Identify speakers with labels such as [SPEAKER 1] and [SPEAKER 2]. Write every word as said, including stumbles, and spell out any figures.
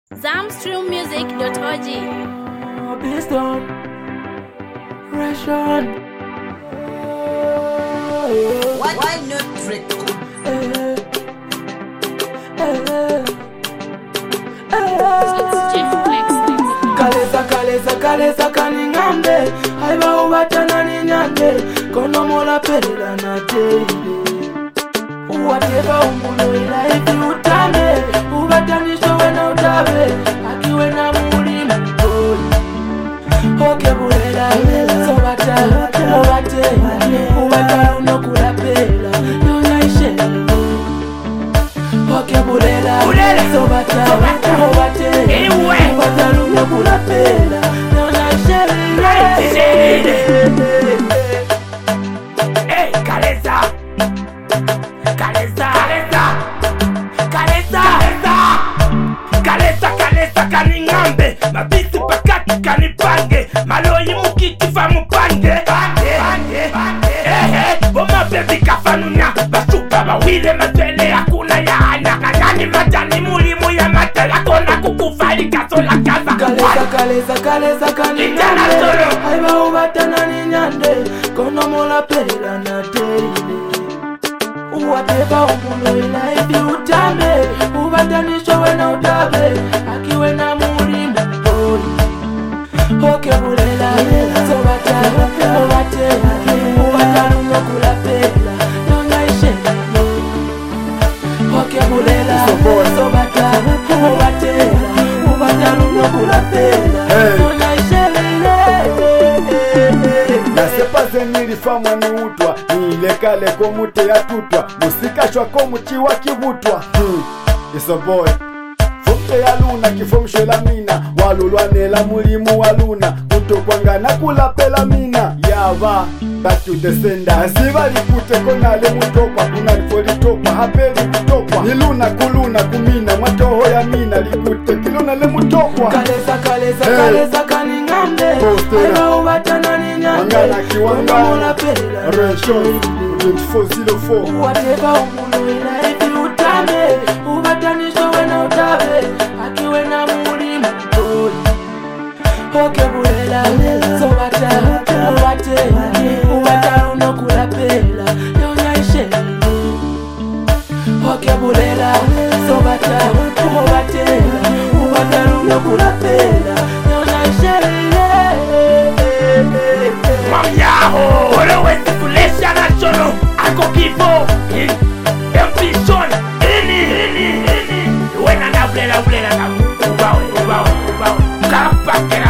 [SPEAKER 1] zamstream music dot org.
[SPEAKER 2] Piston Ration.
[SPEAKER 3] Why, why not Drake?
[SPEAKER 2] Kalesa kalesa kalesa kaningambe Haiba ubatana ninyande Kono mola perila na teile Uwateba umulo ila ifi utame Ubatanisho wena utabe Akiwe na muri mpoli Oke bulela Sobata Obate Ubata unokula pela Yona ishe Oke bulela Sobata Obate Ubata unokula pela Yona ishe
[SPEAKER 4] Hey, Kalesa! Kalesa! Kalesa! Kalesa! Kalesa, Kalesa, kaningambe mabisi pakati kanipange maloyi mukiti fa mupange pange ehe boma bebi kafanunya basuka bawile matele hakuna ya hanya kanyani matani mulimu ya matela kona kukufali kasola kaza
[SPEAKER 2] Kalesa kalesa kalesa kaningambe Haiba ubatana ninyande Kono mola pela na teile Uwateba umulo ila ifi utame Ubatanisho wena utabe Akiwe na muri mpoli Oke bulela Sobata Obate Ubata unokula pela Yona ishe Oke bulela Sobata Obate Ubata unokula pela Yona ishe
[SPEAKER 5] Nasepaze nilifamwa ni utwa Nilekale ko mute ya tutwa Musikashwa ko muti wa kivutwa hmm. It's a boy Fumte ya luna kifumshe la mina Walulwanela mulimu wa luna Kutokwangana kula pela mina Yava Back to the sender Nasiva likute konale mutokwa Kuna lifolitokwa Hapeli kutokwa Niluna kuluna kumina Mwatoho ya mina likute Kiluna le mutokwa
[SPEAKER 2] Kalesa kalesa
[SPEAKER 5] Hey.
[SPEAKER 2] kalesa kaningambe
[SPEAKER 5] Postera.
[SPEAKER 2] Haiba ubatana ninyande
[SPEAKER 5] Wangana kiwanga
[SPEAKER 2] Kono mola pela
[SPEAKER 5] Ration twenty-four oh four
[SPEAKER 2] Uwateba umulo ila ifi utame Ubatanisho wena utabe Akiwe na muri mpoli Oke bulela Sobata Obate Ubata unokula pela Yona ishe Oke bulela Sobata Obate Ubata unokula pela Yona ishe
[SPEAKER 4] Mamyaho Olowezi kulesha na chono Ako kifo Ambition Ini Ini Ini Wena na ulela ulela na Ubawe Ubawe Ubawe Kapakera